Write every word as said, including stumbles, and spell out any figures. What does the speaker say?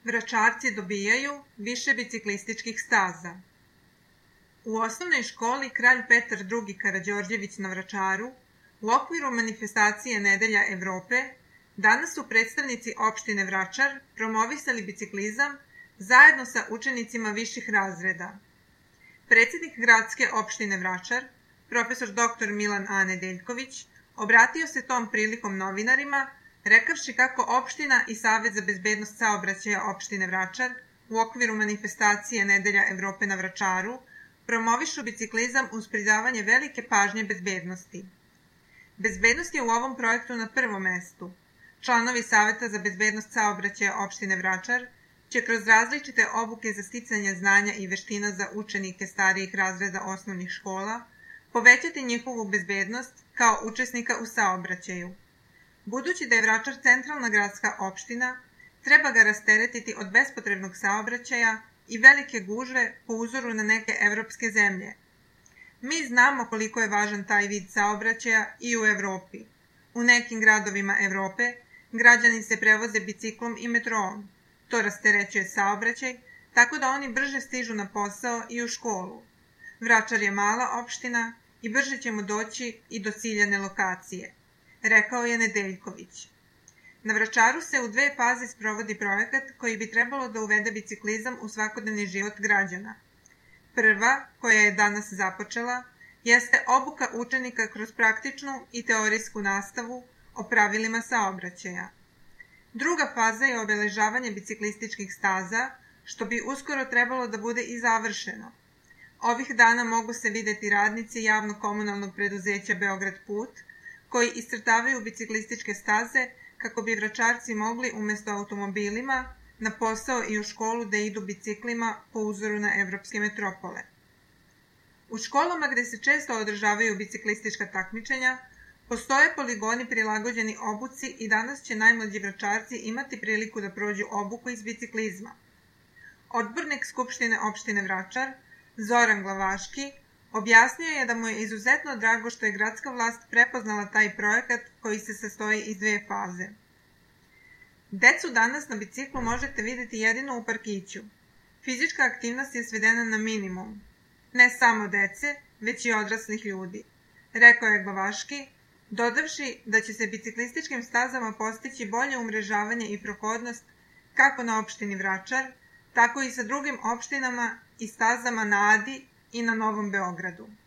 Vračarci dobijaju više biciklističkih staza. U osnovnoj školi Kralj Petar drugi Karađorđević na Vračaru, u okviru manifestacije Nedelja Evrope, danas su predstavnici opštine Vračar promovisali biciklizam zajedno sa učenicima viših razreda. Predsednik gradske opštine Vračar, profesor doktor Milan A. Nedeljković, obratio se tom prilikom novinarima, rekavši kako opština i Savet za bezbednost saobraćaja opštine Vračar u okviru manifestacije Nedelja Evrope na Vračaru promovišu biciklizam uz pridavanje velike pažnje bezbednosti. Bezbednost je u ovom projektu na prvom mestu. Članovi Saveta za bezbednost saobraćaja opštine Vračar će kroz različite obuke za sticanje znanja i veština za učenike starijih razreda osnovnih škola povećati njihovu bezbednost kao učesnika u saobraćaju. Budući da je Vračar centralna gradska opština, treba ga rasteretiti od bespotrebnog saobraćaja i velike gužve po uzoru na neke evropske zemlje. Mi znamo koliko je važan taj vid saobraćaja i u Evropi. U nekim gradovima Evrope građani se prevoze biciklom i metroom. To rasterećuje saobraćaj, tako da oni brže stižu na posao i u školu. Vračar je mala opština i brže ćemo doći i do ciljane lokacije, rekao je Nedeljković. Na Vračaru se u dve faze sprovodi projekat koji bi trebalo da uvede biciklizam u svakodnevni život građana. Prva, koja je danas započela, jeste obuka učenika kroz praktičnu i teorijsku nastavu o pravilima saobraćaja. Druga faza je obeležavanje biciklističkih staza, što bi uskoro trebalo da bude i završeno. Ovih dana mogu se videti radnici javno-komunalnog preduzeća Beograd Put, koji iscrtavaju biciklističke staze kako bi Vračarci mogli umesto automobilima na posao i u školu da idu biciklima po uzoru na evropske metropole. U školama gde se često održavaju biciklistička takmičenja, postoje poligoni prilagođeni obuci i danas će najmlađi Vračarci imati priliku da prođu obuku iz biciklizma. Odbornik Skupštine opštine Vračar, Zoran Glavaški, objasnio je da mu je izuzetno drago što je gradska vlast prepoznala taj projekat koji se sastoji iz dve faze. Decu danas na biciklu možete videti jedino u parkiću. Fizička aktivnost je svedena na minimum. Ne samo dece, već i odraslih ljudi, rekao je Glavaški, dodavši da će se biciklističkim stazama postići bolje umrežavanje i prohodnost kako na opštini Vračar, tako i sa drugim opštinama i stazama na Adi i na Novom Beogradu.